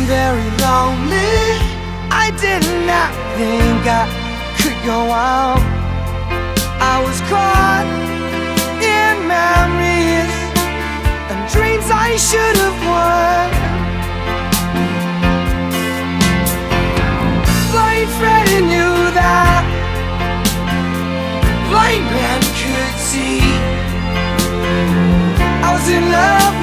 very lonely. I did not think I could go on. I was caught in memories and dreams I should